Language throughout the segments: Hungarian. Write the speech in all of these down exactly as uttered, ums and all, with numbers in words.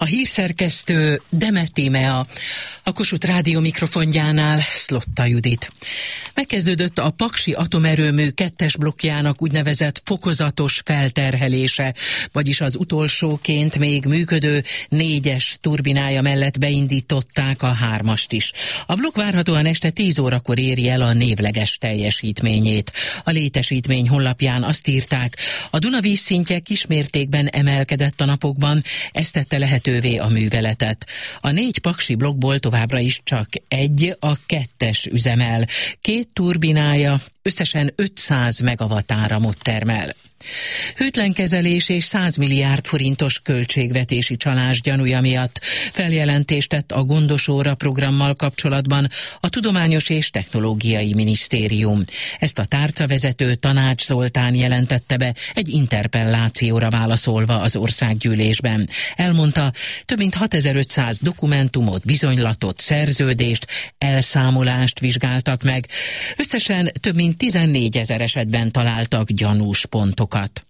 hírszerkesztő Demet Tímea, a Kossuth Rádió mikrofonjánál Szlotta Judit. Megkezdődött a paksi atomerőmű kettes blokkjának úgynevezett fokozatos felterhelése, vagyis az utolsóként még működő négyes turbinája mellett beindították a hármast is. A blokk várhatóan este tíz órakor éri el a névleges teljesítményét. A létesítmény honlapján azt írták, a Duna vízszintje kismértékben emelkedett a napokban, ezt tette lehetővé a műveletet. A négy paksi blokkból továbbra is csak egy, a kettes üzemel. Két turbinája összesen ötszáz megawatt áramot termel. Hűtlenkezelés és száz milliárd forintos költségvetési csalás gyanúja miatt feljelentést tett a Gondos óra programmal kapcsolatban a Tudományos és Technológiai Minisztérium. Ezt a tárcavezető Tanács Zoltán jelentette be egy interpellációra válaszolva az országgyűlésben. Elmondta, több mint hatezer-ötszáz dokumentumot, bizonylatot, szerződést, elszámolást vizsgáltak meg. Összesen több mint tizennégyezer esetben találtak gyanús pontokat.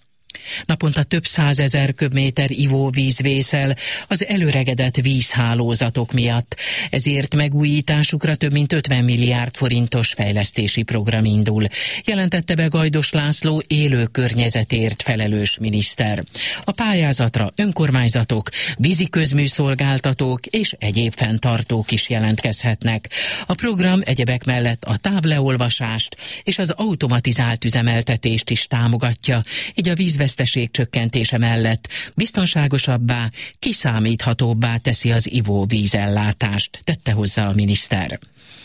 Naponta több százezer köbméter ivóvíz vészel az előregedett vízhálózatok miatt. Ezért megújításukra több mint ötven milliárd forintos fejlesztési program indul, jelentette be Gajdos László élő környezetért felelős miniszter. A pályázatra önkormányzatok, vízi közműszolgáltatók és egyéb fenntartók is jelentkezhetnek. A program egyebek mellett a távleolvasást és az automatizált üzemeltetést is támogatja, így a vízveszteség csökkentése mellett biztonságosabbá, kiszámíthatóbbá teszi az ivóvízellátást, tette hozzá a miniszter.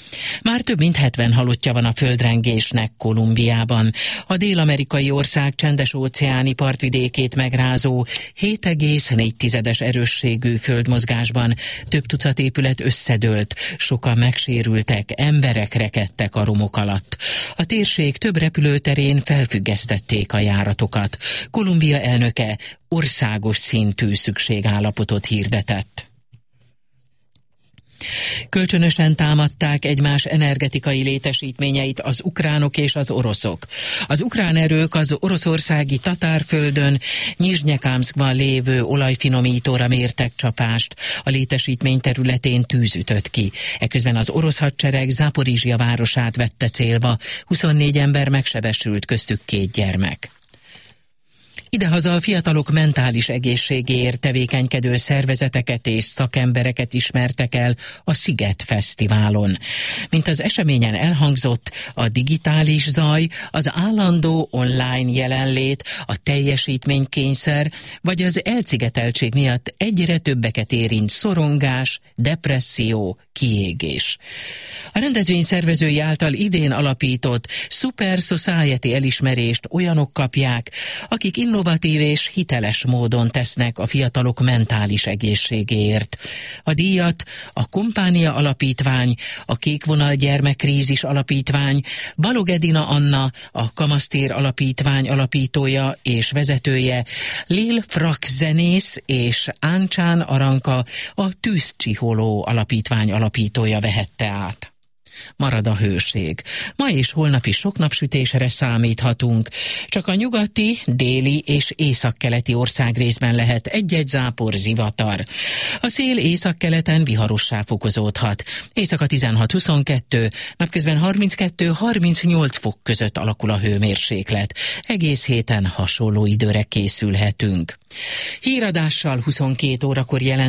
Már több mint hetven halottja van a földrengésnek Kolumbiában. A dél-amerikai ország csendes-óceáni partvidékét megrázó hét egész négy tizedes erősségű földmozgásban több tucat épület összedőlt, sokan megsérültek, emberek rekedtek a romok alatt. A térség több repülőterén felfüggesztették a járatokat. Kolumbia elnöke országos szintű szükségállapotot hirdetett. Kölcsönösen támadták egymás energetikai létesítményeit az ukránok és az oroszok. Az ukrán erők az oroszországi Tatárföldön, Nyizsnyekamszkban lévő olajfinomítóra mértek csapást. A létesítmény területén tűz ütött ki. Eközben az orosz hadsereg Záporizsja városát vette célba. huszonnégy ember megsebesült, köztük két gyermek. Idehaza a fiatalok mentális egészségéért tevékenykedő szervezeteket és szakembereket ismertek el a Sziget Fesztiválon. Mint az eseményen elhangzott, a digitális zaj, az állandó online jelenlét, a teljesítménykényszer vagy az elszigeteltség miatt egyre többeket érint szorongás, depresszió, kiégés. A rendezvény szervezői által idén alapított Super Society elismerést olyanok kapják, akik innovatív és hiteles módon tesznek a fiatalok mentális egészségéért. A díjat a Kompánia Alapítvány, a Kékvonal Gyermekkrízis Alapítvány, Balog Edina Anna, a Kamasztér Alapítvány alapítója és vezetője, Lil Frak zenész és Áncsán Aranka, a Tűzcsiholó Alapítvány alapítója vehette át. Marad a hőség. Ma és holnap is sok napsütésre számíthatunk. Csak a nyugati, déli és északkeleti országrészben lehet egy-egy zápor, zivatar. A szél északkeleten viharossá fokozódhat. Éjszaka tizenhat-huszonkettő, napközben harminckettő-harmincnyolc fok között alakul a hőmérséklet. Egész héten hasonló időre készülhetünk. Híradással huszonkét órakor jelent